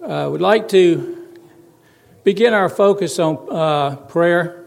We'd like to begin our focus on prayer.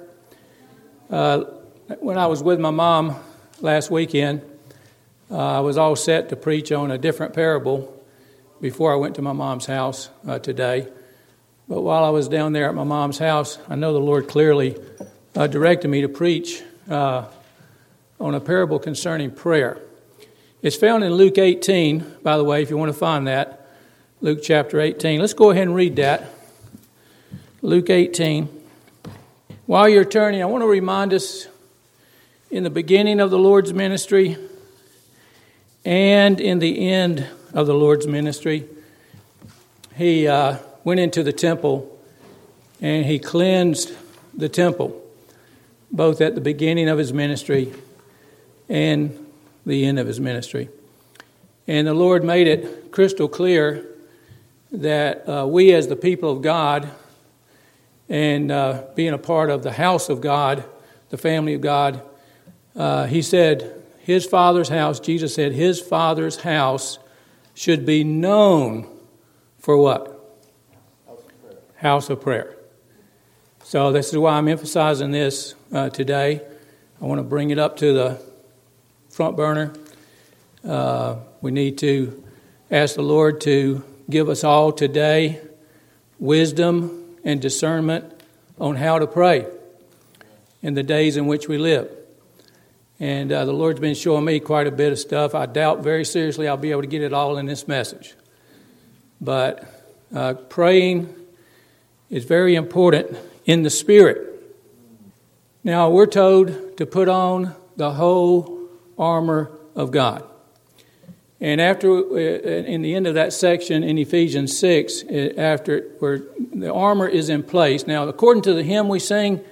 When I was with my mom last weekend, I was all set to preach on a different parable before I went to my mom's house today. But while I was down there at my mom's house, I know the Lord clearly directed me to preach on a parable concerning prayer. It's found in Luke 18, by the way, if you want to find that. Luke chapter 18. Let's go ahead and read that. Luke 18. While you're turning, I want to remind us in the beginning of the Lord's ministry and in the end of the Lord's ministry, he went into the temple and he cleansed the temple, both at the beginning of his ministry and the end of his ministry. And the Lord made it crystal clear that we as the people of God and being a part of the house of God, the family of God, he said his Father's house, Jesus said his Father's house should be known for what? House of prayer. So this is why I'm emphasizing this today. I want to bring it up to the front burner. We need to ask the Lord to give us all today wisdom and discernment on how to pray in the days in which we live. And the Lord's been showing me quite a bit of stuff. I doubt very seriously I'll be able to get it all in this message. But praying is very important in the Spirit. Now, we're told to put on the whole armor of God. And after, in the end of that section in Ephesians 6, after where the armor is in place. Now, according to the hymn we sing,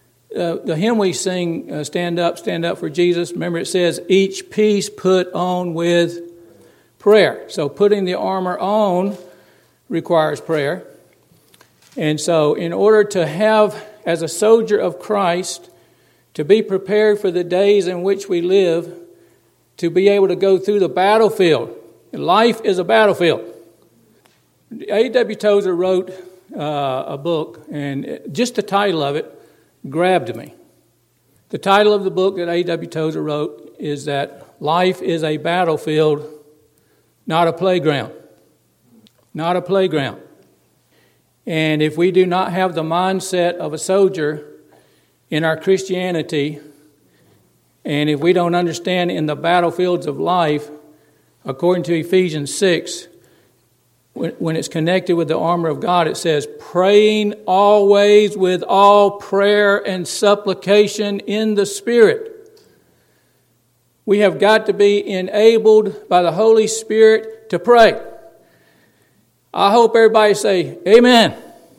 Stand Up for Jesus. Remember, it says, each piece put on with prayer. So putting the armor on requires prayer. And so in order to have, as a soldier of Christ, to be prepared for the days in which we live, to be able to go through the battlefield. Life is a battlefield. A.W. Tozer wrote a book, and just the title of it grabbed me. The title of the book that A.W. Tozer wrote is that life is a battlefield, not a playground. Not a playground. And if we do not have the mindset of a soldier in our Christianity, and if we don't understand in the battlefields of life, according to Ephesians 6, when it's connected with the armor of God, it says, praying always with all prayer and supplication in the Spirit. We have got to be enabled by the Holy Spirit to pray. I hope everybody say, Amen.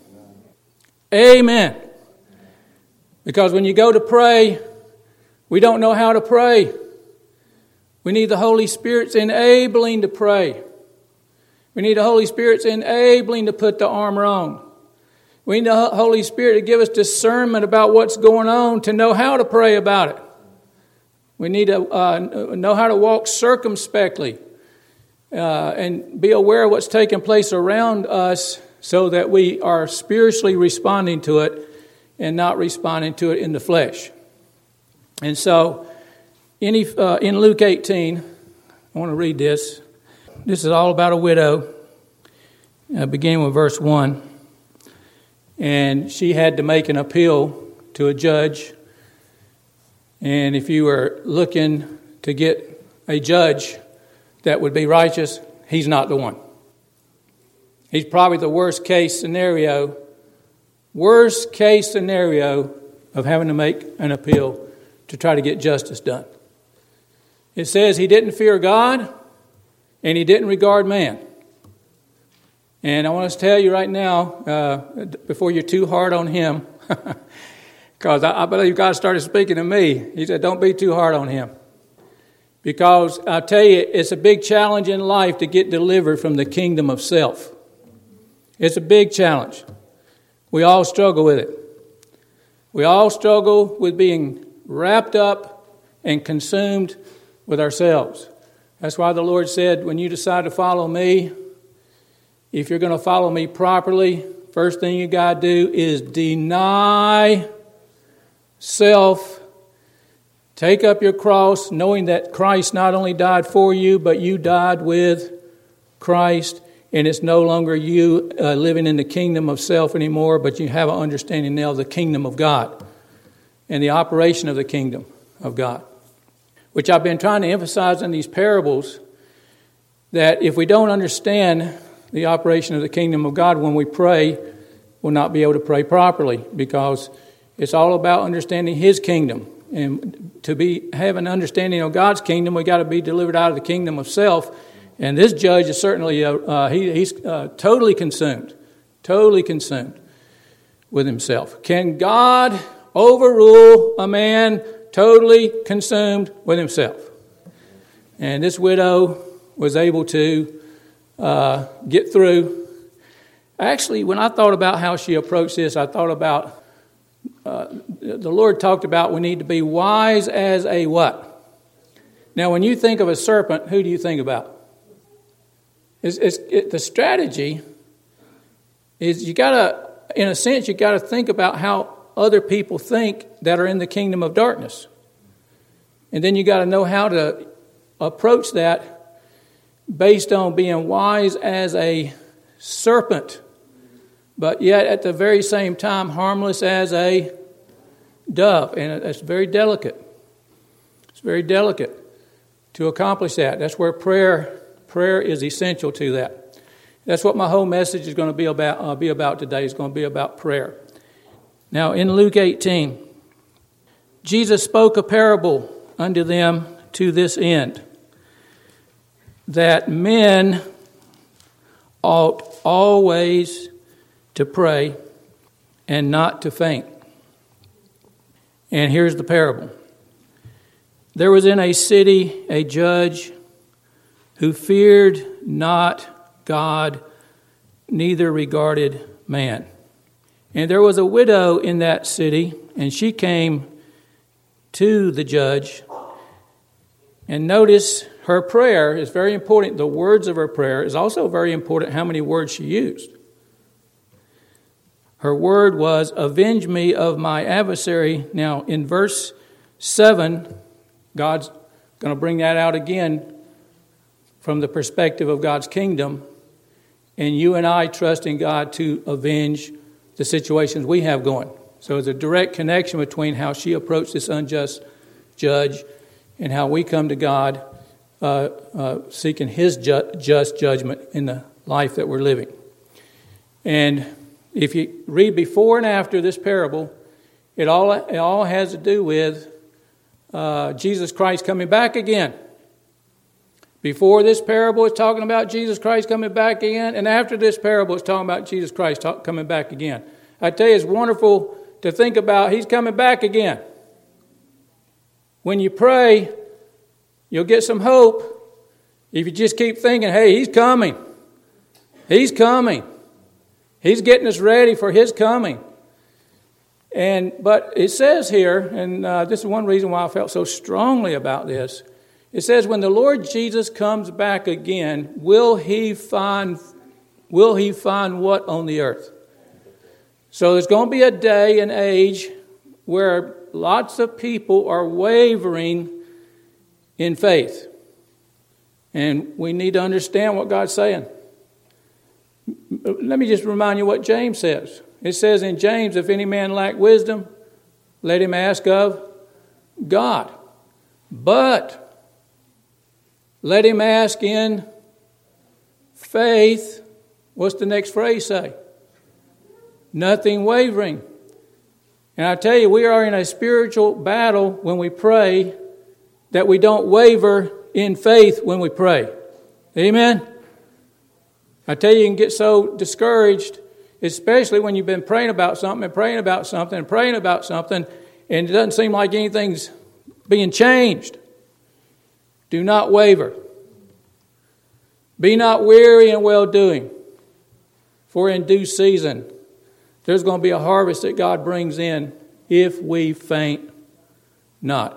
Amen. Because when you go to pray, we don't know how to pray. We need the Holy Spirit's enabling to pray. We need the Holy Spirit's enabling to put the armor on. We need the Holy Spirit to give us discernment about what's going on, to know how to pray about it. We need to know how to walk circumspectly and be aware of what's taking place around us so that we are spiritually responding to it and not responding to it in the flesh. And so, in Luke 18, I want to read this. This is all about a widow, beginning with verse 1. And she had to make an appeal to a judge. And if you were looking to get a judge that would be righteous, he's not the one. He's probably the worst case scenario of having to make an appeal to try to get justice done. It says he didn't fear God and he didn't regard man. And I want to tell you right now, before you're too hard on him, because I believe God started speaking to me. He said, don't be too hard on him. Because I tell you, it's a big challenge in life to get delivered from the kingdom of self. It's a big challenge. We all struggle with it. We all struggle with being wrapped up and consumed with ourselves. That's why the Lord said, when you decide to follow me, If you're going to follow me properly, first thing you got to do is deny self. Take up your cross, knowing that Christ not only died for you, but you died with Christ. And it's no longer you living in the kingdom of self anymore, but you have an understanding now of the kingdom of God and the operation of the kingdom of God, which I've been trying to emphasize in these parables, that if we don't understand the operation of the kingdom of God when we pray, we'll not be able to pray properly, because it's all about understanding His kingdom. And to have an understanding of God's kingdom, we got to be delivered out of the kingdom of self. And this judge is certainly he's totally consumed with himself. Can God overrule a man totally consumed with himself? And this widow was able to get through. Actually, when I thought about how she approached this, I thought about the Lord talked about we need to be wise as a what? Now, when you think of a serpent, who do you think about? The strategy is you got to, in a sense, you got to think about how other people think that are in the kingdom of darkness. And then you got to know how to approach that based on being wise as a serpent, but yet at the very same time harmless as a dove. And it's very delicate. It's very delicate to accomplish that. That's where prayer is essential to that. That's what my whole message is going to be about today. It's going to be about prayer. Now, in Luke 18, Jesus spoke a parable unto them to this end, that men ought always to pray and not to faint. And here's the parable. There was in a city a judge who feared not God, neither regarded man. And there was a widow in that city, and she came to the judge. And notice her prayer is very important. The words of her prayer is also very important, how many words she used. Her word was, "Avenge me of my adversary." Now, in verse 7, God's going to bring that out again from the perspective of God's kingdom. And you and I trust in God to avenge the situations we have going. So there's a direct connection between how she approached this unjust judge and how we come to God seeking His just judgment in the life that we're living. And if you read before and after this parable, it all has to do with Jesus Christ coming back again. Before this parable, it's talking about Jesus Christ coming back again. And after this parable, it's talking about Jesus Christ coming back again. I tell you, it's wonderful to think about He's coming back again. When you pray, you'll get some hope if you just keep thinking, hey, He's coming. He's coming. He's getting us ready for His coming. But it says here, and this is one reason why I felt so strongly about this. It says, when the Lord Jesus comes back again, will He find what on the earth? So there's going to be a day and age where lots of people are wavering in faith. And we need to understand what God's saying. Let me just remind you what James says. It says in James, if any man lack wisdom, let him ask of God. But let him ask in faith. What's the next phrase say? Nothing wavering. And I tell you, we are in a spiritual battle when we pray, that we don't waver in faith when we pray. Amen? I tell you, you can get so discouraged, especially when you've been praying about something and praying about something and praying about something, and it doesn't seem like anything's being changed. Do not waver. Be not weary in well-doing, for in due season there's going to be a harvest that God brings in if we faint not.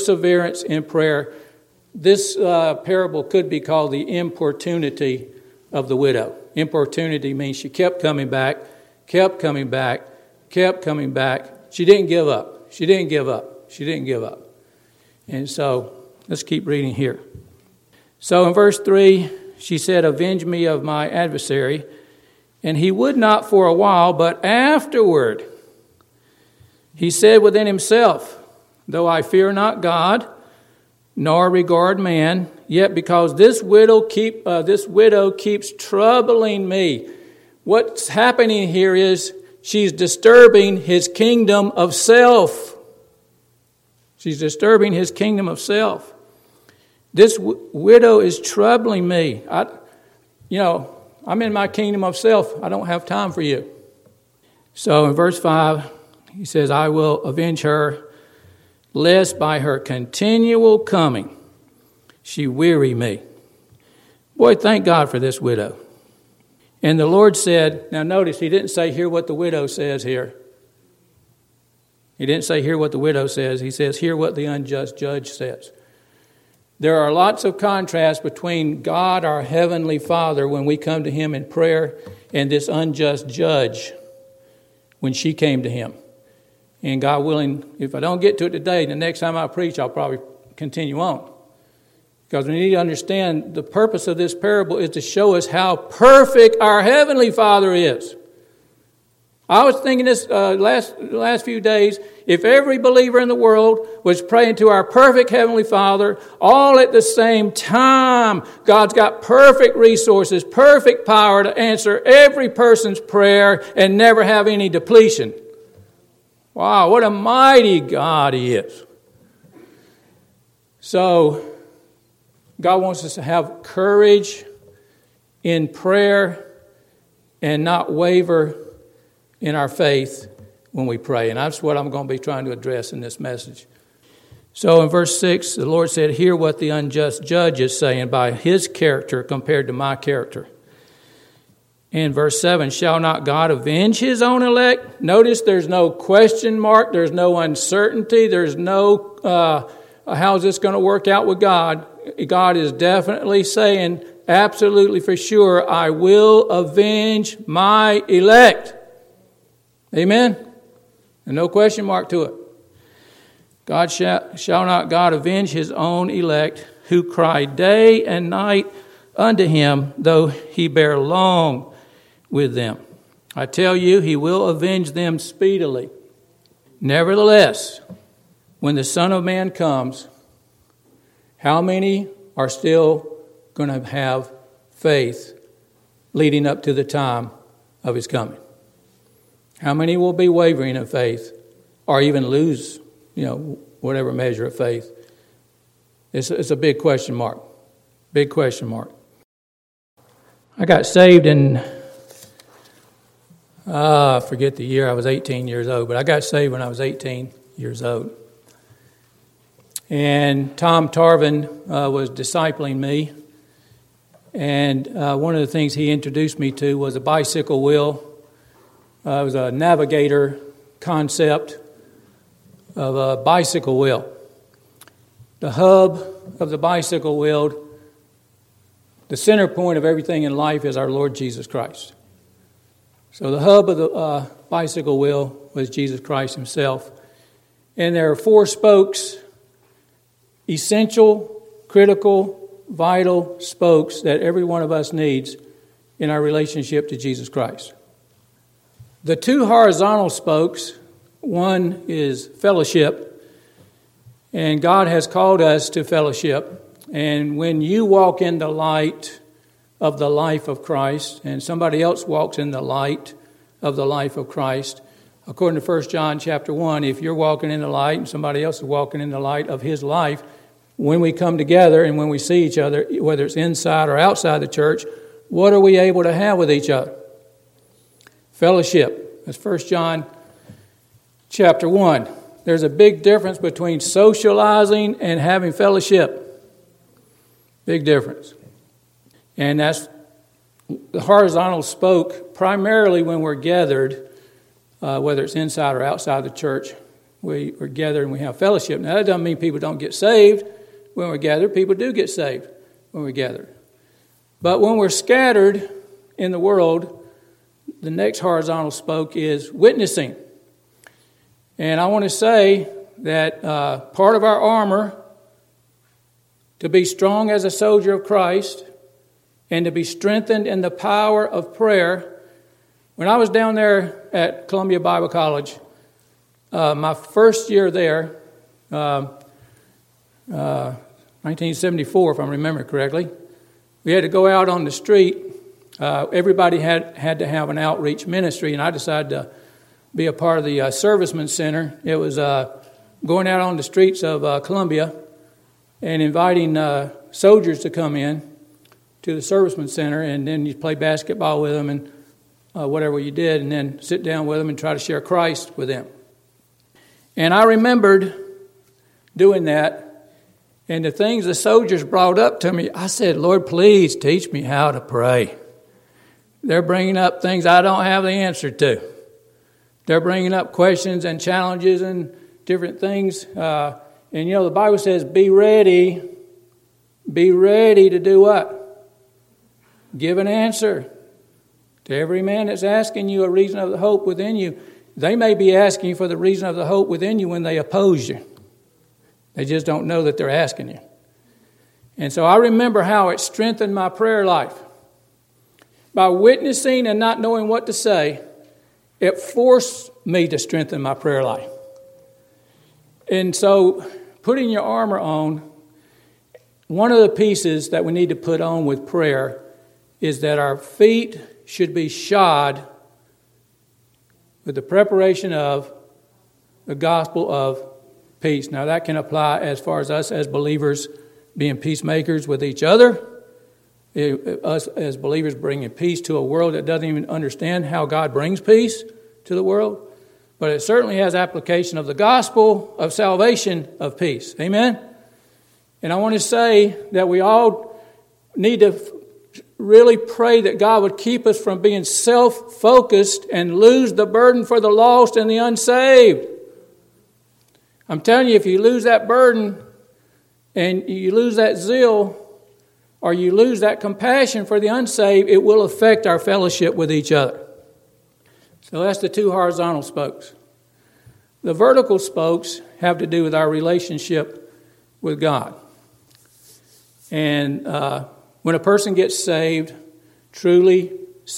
Perseverance in prayer. This parable could be called the importunity of the widow. Importunity means she kept coming back, kept coming back, kept coming back. She didn't give up. She didn't give up. She didn't give up. And so let's keep reading here. So in verse 3, she said, "Avenge me of my adversary." And he would not for a while, but afterward he said within himself, "Though I fear not God, nor regard man, yet because this widow keeps troubling me." What's happening here is she's disturbing his kingdom of self. She's disturbing his kingdom of self. This widow is troubling me. I'm in my kingdom of self. I don't have time for you. So in verse 5, he says, "I will avenge her, lest by her continual coming she weary me." Boy, thank God for this widow. And the Lord said, now notice, he didn't say, "Hear what the widow says" here. He didn't say, "Hear what the widow says." He says, "Hear what the unjust judge says." There are lots of contrasts between God, our Heavenly Father, when we come to Him in prayer, and this unjust judge when she came to Him. And God willing, if I don't get to it today, the next time I preach, I'll probably continue on. Because we need to understand the purpose of this parable is to show us how perfect our Heavenly Father is. I was thinking this last few days, if every believer in the world was praying to our perfect Heavenly Father all at the same time, God's got perfect resources, perfect power to answer every person's prayer and never have any depletion. Wow, what a mighty God He is. So, God wants us to have courage in prayer and not waver in our faith when we pray. And that's what I'm going to be trying to address in this message. So in verse 6, the Lord said, "Hear what the unjust judge is saying by his character compared to my character." In verse 7, "Shall not God avenge His own elect?" Notice there's no question mark. There's no uncertainty. There's no, how's this going to work out with God? God is definitely saying, absolutely for sure, "I will avenge my elect." Amen? And no question mark to it. Shall not God avenge His own elect, who cry day and night unto Him, though He bear long with them? I tell you, He will avenge them speedily. Nevertheless, when the Son of Man comes, how many are still going to have faith leading up to the time of His coming? How many will be wavering in faith or even lose, whatever measure of faith? It's a big question mark. Big question mark. I got saved in, I forget the year, I was 18 years old, but I got saved when I was 18 years old. And Tom Tarvin was discipling me. And one of the things he introduced me to was a bicycle wheel. It was a navigator concept of a bicycle wheel. The hub of the bicycle wheel, the center point of everything in life is our Lord Jesus Christ. So the hub of the bicycle wheel was Jesus Christ Himself. And there are 4 spokes, essential, critical, vital spokes that every one of us needs in our relationship to Jesus Christ. The 2 horizontal spokes, one is fellowship, and God has called us to fellowship. And when you walk in the light of the life of Christ, and somebody else walks in the light of the life of Christ, according to 1 John chapter 1, if you're walking in the light and somebody else is walking in the light of his life, when we come together and when we see each other, whether it's inside or outside the church, what are we able to have with each other? Fellowship. That's 1 John chapter 1. There's a big difference between socializing and having fellowship. Big difference. And that's the horizontal spoke primarily when we're gathered, whether it's inside or outside the church. We're gathered and we have fellowship. Now, that doesn't mean people don't get saved when we're gathered. People do get saved when we're gathered. But when we're scattered in the world, the next horizontal spoke is witnessing. And I want to say that part of our armor to be strong as a soldier of Christ and to be strengthened in the power of prayer. When I was down there at Columbia Bible College, my first year there, 1974, if I remember correctly, we had to go out on the street. Everybody had to have an outreach ministry, and I decided to be a part of the Servicemen Center. It was going out on the streets of Columbia and inviting soldiers to come in to the Servicemen Center, and then you play basketball with them and whatever you did, and then sit down with them and try to share Christ with them. And I remembered doing that, and the things the soldiers brought up to me, I said, Lord, please teach me how to pray. They're bringing up things I don't have the answer to. They're bringing up questions and challenges and different things. And the Bible says, be ready. Be ready to do what? Give an answer to every man that's asking you a reason of the hope within you. They may be asking you for the reason of the hope within you when they oppose you. They just don't know that they're asking you. And so I remember how it strengthened my prayer life. By witnessing and not knowing what to say, it forced me to strengthen my prayer life. And so putting your armor on, one of the pieces that we need to put on with prayer is that our feet should be shod with the preparation of the gospel of peace. Now that can apply as far as us as believers being peacemakers with each other, us as believers bringing peace to a world that doesn't even understand how God brings peace to the world. But it certainly has application of the gospel of salvation of peace. Amen? And I want to say that we all need to really pray that God would keep us from being self-focused and lose the burden for the lost and the unsaved. I'm telling you, if you lose that burden and you lose that zeal or you lose that compassion for the unsaved, it will affect our fellowship with each other. So that's the two horizontal spokes. The vertical spokes have to do with our relationship with God. And when a person gets saved, truly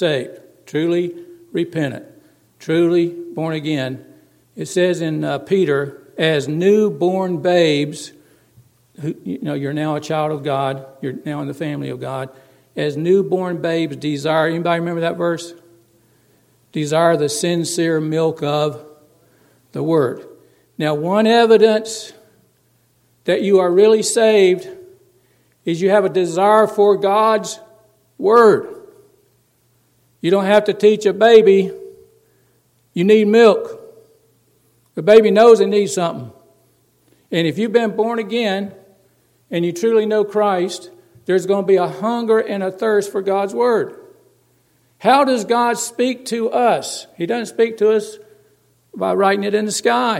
repentant, truly born again, it says in Peter, as newborn babes, you're now a child of God, you're now in the family of God, as newborn babes desire, anybody remember that verse? Desire the sincere milk of the Word. Now, one evidence that you are really saved is you have a desire for God's Word. You don't have to teach a baby, you need milk. The baby knows it needs something. And if you've been born again and you truly know Christ, there's going to be a hunger and a thirst for God's Word. How does God speak to us? He doesn't speak to us by writing it in the sky.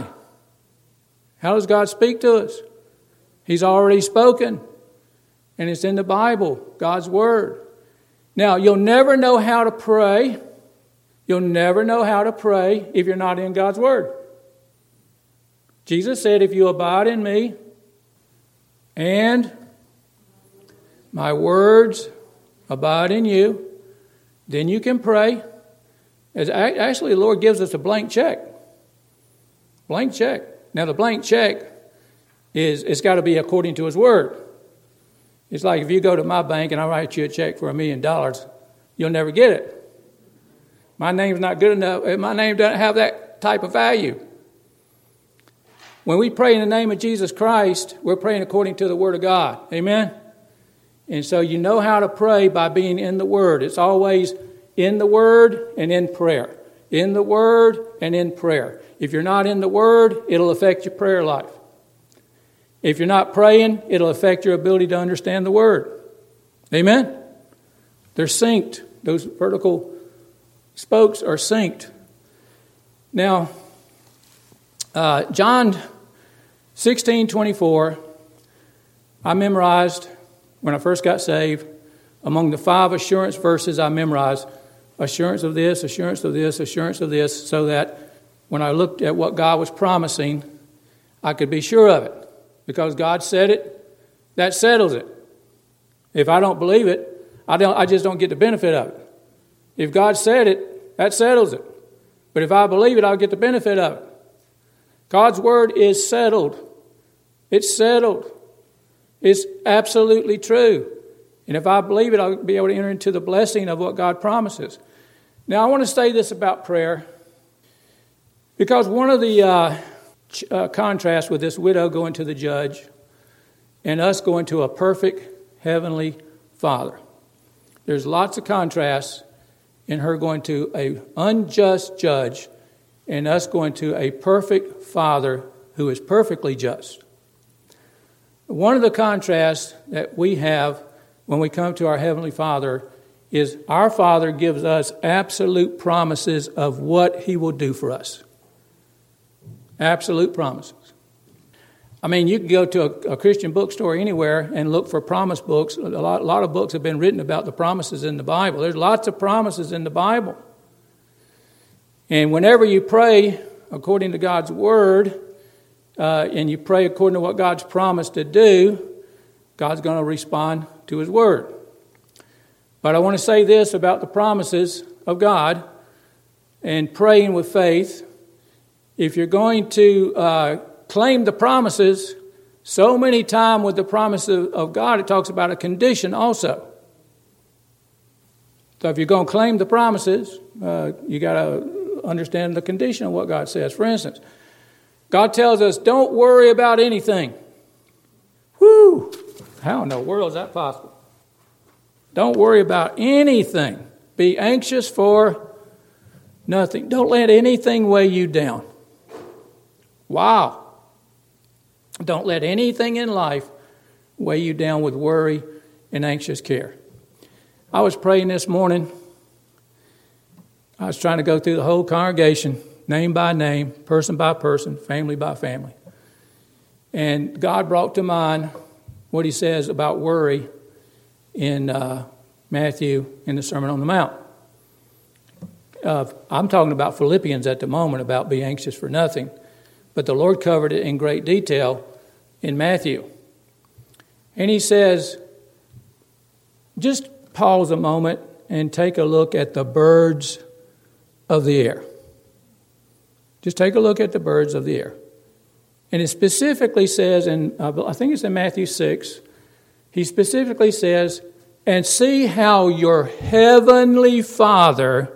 How does God speak to us? He's already spoken. And it's in the Bible, God's Word. Now, you'll never know how to pray. You'll never know how to pray if you're not in God's Word. Jesus said, if you abide in me and my words abide in you, then you can pray. Actually, the Lord gives us a blank check. Blank check. Now, the blank check it's got to be according to His Word. It's like if you go to my bank and I write you a check for $1 million, you'll never get it. My name's not good enough. My name doesn't have that type of value. When we pray in the name of Jesus Christ, we're praying according to the Word of God. Amen? And so you know how to pray by being in the Word. It's always in the Word and in prayer. In the Word and in prayer. If you're not in the Word, it'll affect your prayer life. If you're not praying, it'll affect your ability to understand the Word. Amen? They're synced. Those vertical spokes are synced. Now, John 16:24, I memorized when I first got saved Among the 5 assurance verses I memorized, assurance of this, assurance of this, assurance of this, so that when I looked at what God was promising, I could be sure of it. Because God said it, that settles it. If I don't believe it, I just don't get the benefit of it. If God said it, that settles it. But if I believe it, I'll get the benefit of it. God's word is settled. It's settled. It's absolutely true. And if I believe it, I'll be able to enter into the blessing of what God promises. Now, I want to say this about prayer, because one of the contrasts with this widow going to the judge and us going to a perfect heavenly Father. There's lots of contrasts in her going to an unjust judge and us going to a perfect Father who is perfectly just. One of the contrasts that we have when we come to our Heavenly Father is our Father gives us absolute promises of what He will do for us. Absolute promises. I mean, you can go to a Christian bookstore anywhere and look for promise books. A lot of books have been written about the promises in the Bible. There's lots of promises in the Bible. And whenever you pray according to God's Word, and you pray according to what God's promised to do, God's going to respond to His Word. But I want to say this about the promises of God and praying with faith. If you're going to claim the promises, so many times with the promises of God, it talks about a condition also. So if you're going to claim the promises, you got to understand the condition of what God says. For instance, God tells us, don't worry about anything. Whew! How in the world is that possible? Don't worry about anything. Be anxious for nothing. Don't let anything weigh you down. Wow. Don't let anything in life weigh you down with worry and anxious care. I was praying this morning. I was trying to go through the whole congregation, name by name, person by person, family by family. And God brought to mind what He says about worry in Matthew in the Sermon on the Mount. I'm talking about Philippians at the moment, about be anxious for nothing. But the Lord covered it in great detail in Matthew. And He says, just pause a moment and take a look at the birds of the air. Just take a look at the birds of the air. And it specifically says, I think it's in Matthew 6, He specifically says, and see how your heavenly Father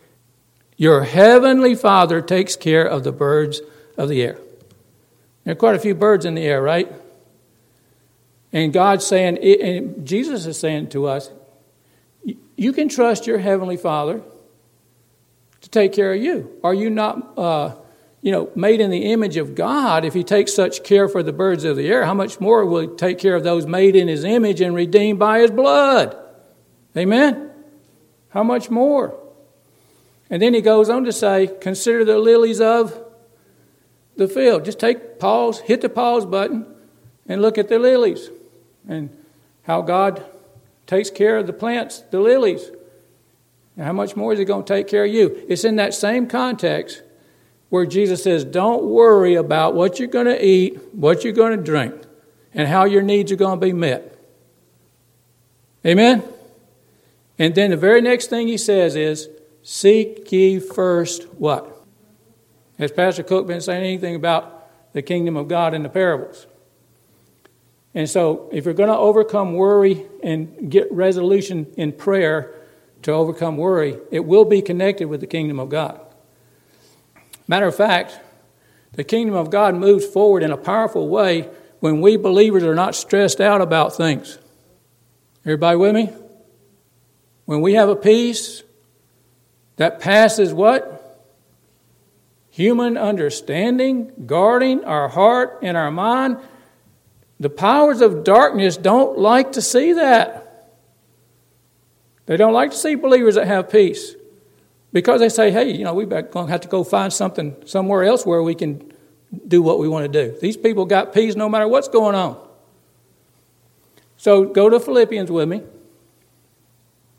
takes care of the birds of the air. There are quite a few birds in the air, right? And God's saying, and Jesus is saying to us, you can trust your Heavenly Father to take care of you. Are you not, made in the image of God? If He takes such care for the birds of the air, how much more will He take care of those made in His image and redeemed by His blood? Amen? How much more? And then He goes on to say, consider the lilies of the field. Just hit the pause button and look at the lilies and how God takes care of the plants, the lilies. And how much more is He going to take care of you? It's in that same context where Jesus says, don't worry about what you're going to eat, what you're going to drink, and how your needs are going to be met. Amen? And then the very next thing He says is, seek ye first what? Has Pastor Cook been saying anything about the kingdom of God in the parables? And so if you're going to overcome worry and get resolution in prayer to overcome worry, it will be connected with the kingdom of God. Matter of fact, the kingdom of God moves forward in a powerful way when we believers are not stressed out about things. Everybody with me? When we have a peace that passes what? Human understanding, guarding our heart and our mind. The powers of darkness don't like to see that. They don't like to see believers that have peace. Because they say, hey, we're going to have to go find something somewhere else where we can do what we want to do. These people got peace no matter what's going on. So go to Philippians with me.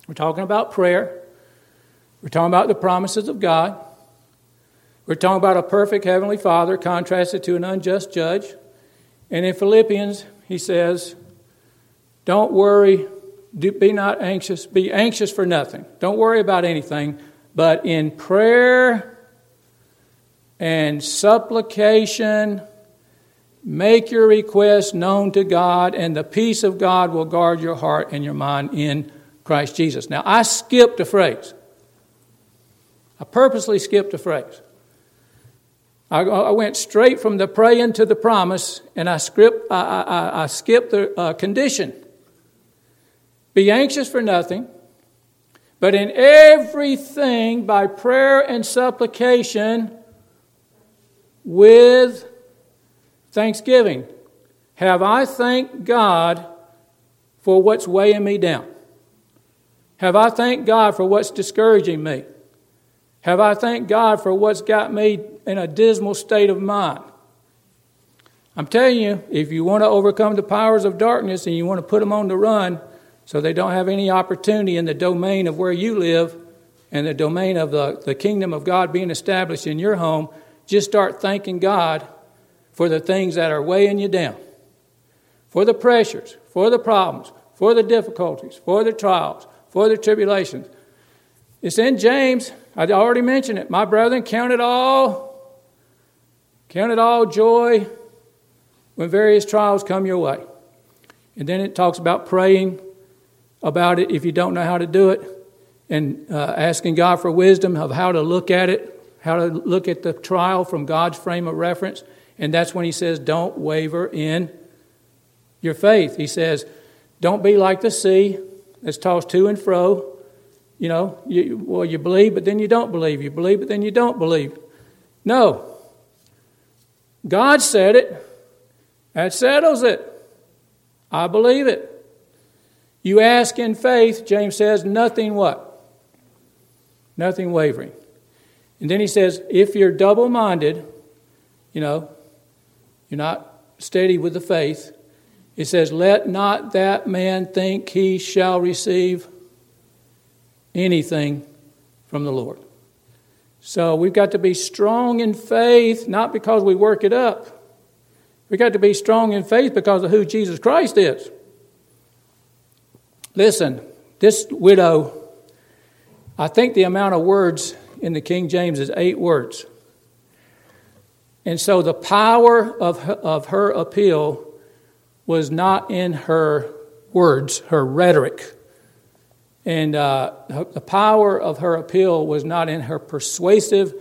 We're talking about prayer. We're talking about the promises of God. We're talking about a perfect Heavenly Father contrasted to an unjust judge. And in Philippians, he says, don't worry, be not anxious, be anxious for nothing. Don't worry about anything, but in prayer and supplication, make your requests known to God, and the peace of God will guard your heart and your mind in Christ Jesus. Now, I skipped a phrase. I purposely skipped a phrase. I went straight from the praying to the promise, and I skipped the condition. Be anxious for nothing, but in everything by prayer and supplication with thanksgiving. Have I thanked God for what's weighing me down? Have I thanked God for what's discouraging me? Have I thanked God for what's got me in a dismal state of mind? I'm telling you, if you want to overcome the powers of darkness and you want to put them on the run so they don't have any opportunity in the domain of where you live and the domain of the kingdom of God being established in your home, just start thanking God for the things that are weighing you down, for the pressures, for the problems, for the difficulties, for the trials, for the tribulations. It's in James. I already mentioned it. My brethren, count it all joy when various trials come your way. And then it talks about praying about it if you don't know how to do it, and asking God for wisdom of how to look at it, how to look at the trial from God's frame of reference. And that's when he says, don't waver in your faith. He says, don't be like the sea that's tossed to and fro. You know, you believe, but then you don't believe. You believe, but then you don't believe. No. God said it. That settles it. I believe it. You ask in faith, James says, nothing what? Nothing wavering. And then he says, if you're double-minded, you're not steady with the faith, it says, let not that man think he shall receive anything from the Lord. So we've got to be strong in faith, not because we work it up. We've got to be strong in faith because of who Jesus Christ is. Listen, this widow, I think the amount of words in the King James is 8 words. And so the power of her appeal was not in her words, her rhetoric. And the power of her appeal was not in her persuasive.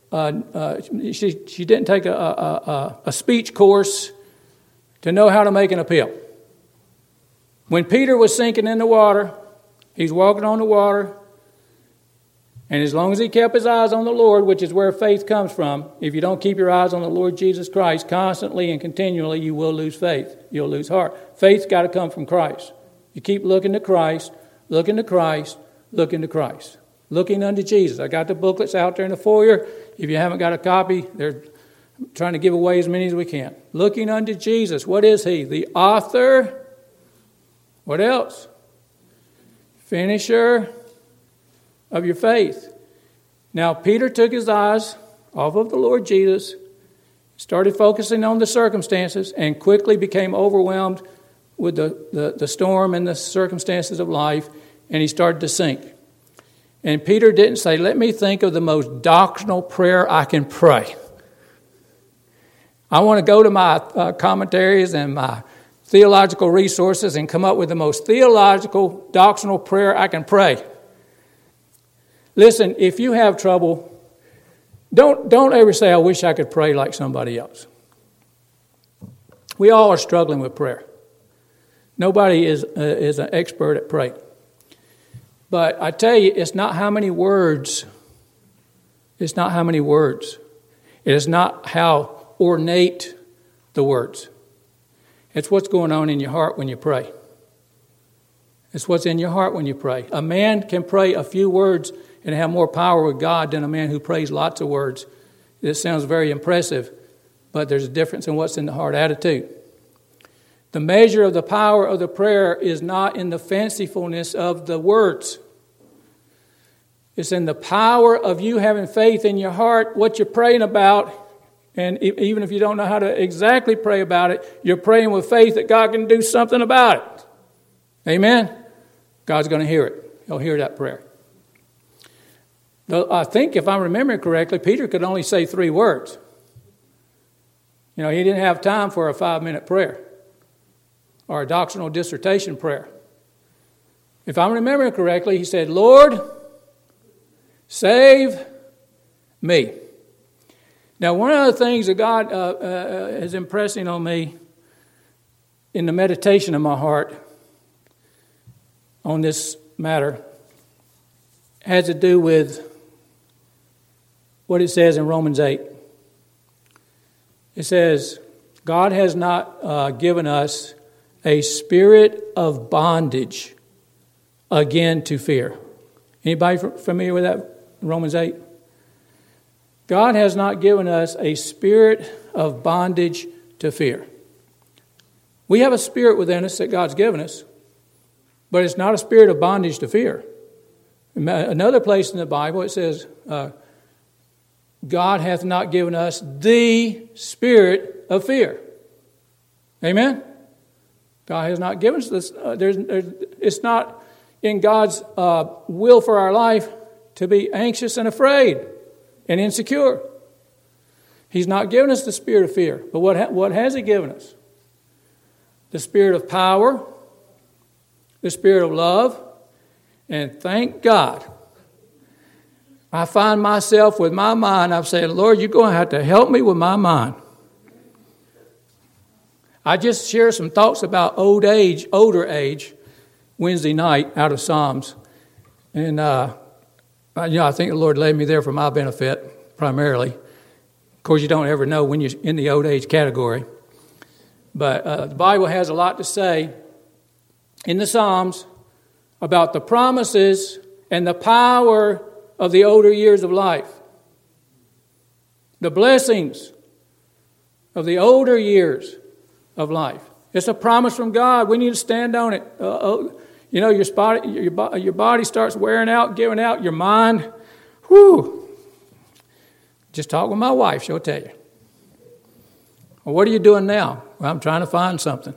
She didn't take a speech course to know how to make an appeal. When Peter was sinking in the water, he's walking on the water. And as long as he kept his eyes on the Lord, which is where faith comes from, if you don't keep your eyes on the Lord Jesus Christ constantly and continually, you will lose faith. You'll lose heart. Faith's got to come from Christ. You keep looking to Christ. Looking to Christ, looking to Christ, looking unto Jesus. I got the booklets out there in the foyer. If you haven't got a copy, they're trying to give away as many as we can. Looking unto Jesus. What is he? The author. What else? Finisher of your faith. Now, Peter took his eyes off of the Lord Jesus, started focusing on the circumstances, and quickly became overwhelmed with the storm and the circumstances of life, and he started to sink. And Peter didn't say, let me think of the most doctrinal prayer I can pray. I want to go to my commentaries and my theological resources and come up with the most theological, doctrinal prayer I can pray. Listen, if you have trouble, don't ever say, I wish I could pray like somebody else. We all are struggling with prayer. Nobody is an expert at praying. But I tell you, it's not how many words. It's not how many words. It is not how ornate the words. It's what's going on in your heart when you pray. It's what's in your heart when you pray. A man can pray a few words and have more power with God than a man who prays lots of words. This sounds very impressive, but there's a difference in what's in the heart attitude. The measure of the power of the prayer is not in the fancifulness of the words. It's in the power of you having faith in your heart, what you're praying about. And even if you don't know how to exactly pray about it, you're praying with faith that God can do something about it. Amen? God's going to hear it. He'll hear that prayer. I think, if I'm remembering correctly, Peter could only say 3 words. He didn't have time for a 5-minute prayer or a doctrinal dissertation prayer. If I'm remembering correctly, he said, Lord, save me. Now, one of the things that God is impressing on me in the meditation of my heart on this matter has to do with what it says in Romans 8. It says, God has not given us a spirit of bondage again to fear. Anybody familiar with that? Romans 8? God has not given us a spirit of bondage to fear. We have a spirit within us that God's given us, but it's not a spirit of bondage to fear. Another place in the Bible it says, God hath not given us the spirit of fear. Amen? God has not given us this. It's not in God's will for our life to be anxious and afraid and insecure. He's not given us the spirit of fear. But what has He given us? The spirit of power, the spirit of love, and thank God, I find myself with my mind, I've said, Lord, you're going to have to help me with my mind. I just shared some thoughts about older age, Wednesday night out of Psalms. And, I think the Lord led me there for my benefit, primarily. Of course, you don't ever know when you're in the old age category. But the Bible has a lot to say in the Psalms about the promises and the power of the older years of life. The blessings of the older years of life. It's a promise from God. We need to stand on it. Your body starts wearing out, giving out. Your mind, just talk with my wife. She'll tell you. Well, what are you doing now? Well, I'm trying to find something.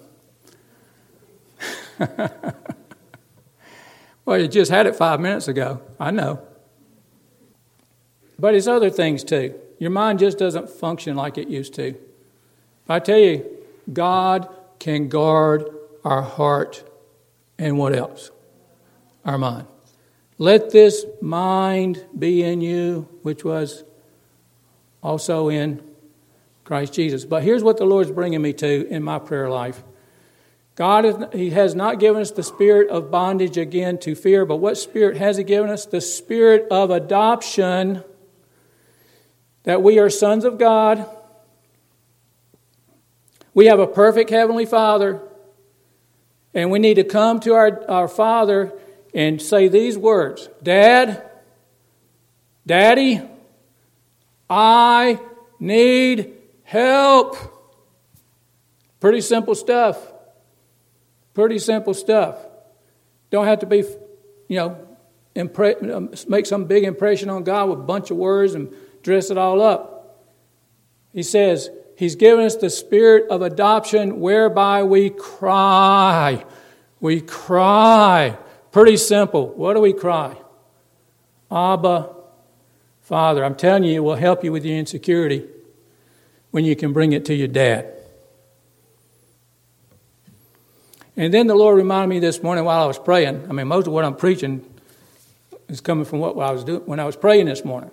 Well, you just had it 5 minutes ago. I know. But it's other things too. Your mind just doesn't function like it used to. I tell you, God can guard our heart and what else? Our mind. Let this mind be in you, which was also in Christ Jesus. But here's what the Lord's bringing me to in my prayer life. He has not given us the spirit of bondage again to fear, but what spirit has He given us? The spirit of adoption, that we are sons of God. We have a perfect Heavenly Father, and we need to come to our Father and say these words: Daddy, I need help. Pretty simple stuff. Pretty simple stuff. Don't have to be, make some big impression on God with a bunch of words and dress it all up. He says, He's given us the spirit of adoption whereby we cry. We cry. Pretty simple. What do we cry? Abba, Father. I'm telling you, it will help you with your insecurity when you can bring it to your dad. And then the Lord reminded me this morning while I was praying. Most of what I'm preaching is coming from what I was doing when I was praying this morning.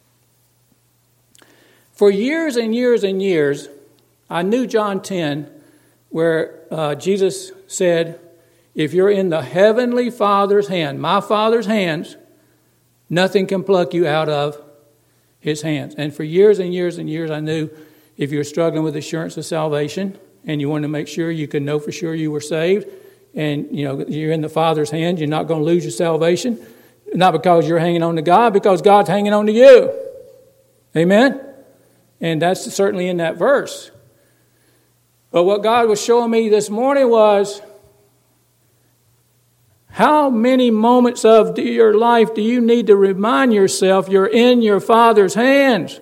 For years and years and years, I knew John 10, where Jesus said, if you're in the heavenly Father's hand, my Father's hands, nothing can pluck you out of His hands. And for years and years and years, I knew if you're struggling with assurance of salvation and you want to make sure you can know for sure you were saved and you're in the Father's hands, you're not going to lose your salvation, not because you're hanging on to God, because God's hanging on to you. Amen? And that's certainly in that verse. But what God was showing me this morning was How many moments of your life do you need to remind yourself you're in your Father's hands?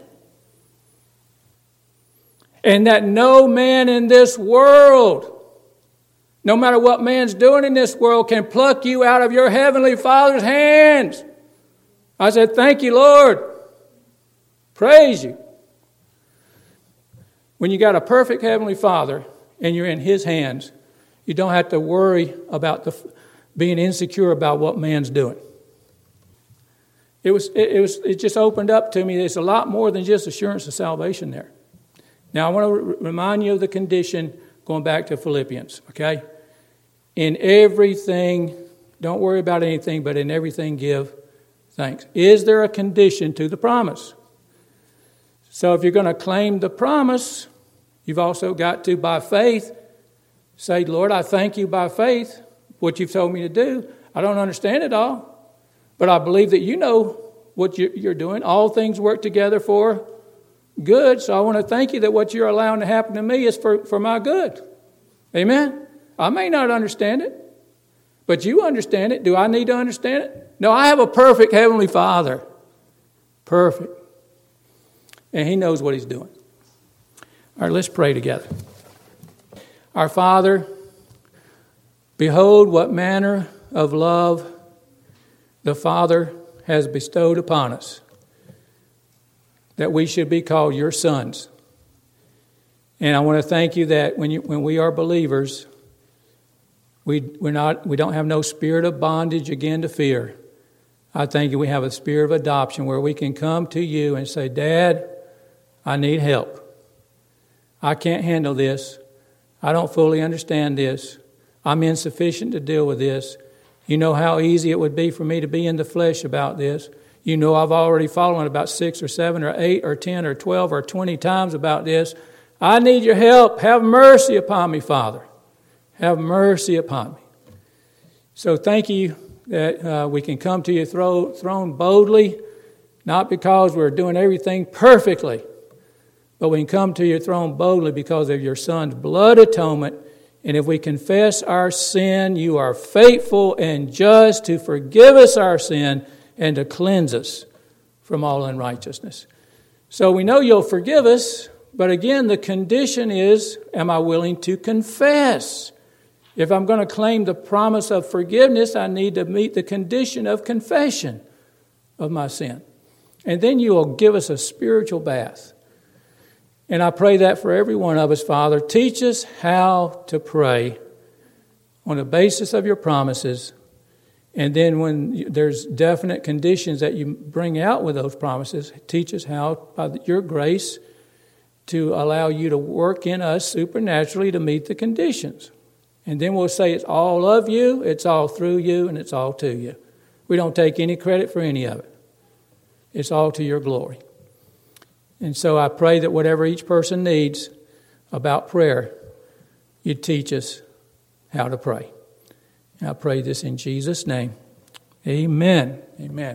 And that no man in this world, no matter what man's doing in this world, can pluck you out of your Heavenly Father's hands. I said, thank you, Lord. Praise you. When you got a perfect Heavenly Father and you're in His hands, you don't have to worry about being insecure about what man's doing. It just opened up to me. There's a lot more than just assurance of salvation there. Now, I want to remind you of the condition going back to Philippians, okay? In everything, don't worry about anything, but in everything give thanks. Is there a condition to the promise? So if you're going to claim the promise, you've also got to, by faith, say, Lord, I thank you by faith, what you've told me to do. I don't understand it all, but I believe that you know what you're doing. All things work together for good, so I want to thank you that what you're allowing to happen to me is for my good. Amen? I may not understand it, but you understand it. Do I need to understand it? No, I have a perfect Heavenly Father. Perfect. And He knows what He's doing. All right, let's pray together. Our Father, behold what manner of love the Father has bestowed upon us, that we should be called your sons. And I want to thank you that when we are believers, we don't have no spirit of bondage again to fear. I thank you we have a spirit of adoption where we can come to you and say, Dad, I need help. I can't handle this. I don't fully understand this. I'm insufficient to deal with this. You know how easy it would be for me to be in the flesh about this. You know I've already fallen about 6 or 7 or 8 or 10 or 12 or 20 times about this. I need your help. Have mercy upon me, Father. Have mercy upon me. So thank you that we can come to your throne boldly, not because we're doing everything perfectly, but we can come to your throne boldly because of your Son's blood atonement. And if we confess our sin, you are faithful and just to forgive us our sin and to cleanse us from all unrighteousness. So we know you'll forgive us, but again, the condition is, am I willing to confess? If I'm going to claim the promise of forgiveness, I need to meet the condition of confession of my sin. And then you will give us a spiritual bath. And I pray that for every one of us, Father. Teach us how to pray on the basis of your promises. And then when there's definite conditions that you bring out with those promises, teach us how, by your grace, to allow you to work in us supernaturally to meet the conditions. And then we'll say it's all of you, it's all through you, and it's all to you. We don't take any credit for any of it. It's all to your glory. And so I pray that whatever each person needs about prayer, you teach us how to pray. And I pray this in Jesus' name. Amen. Amen.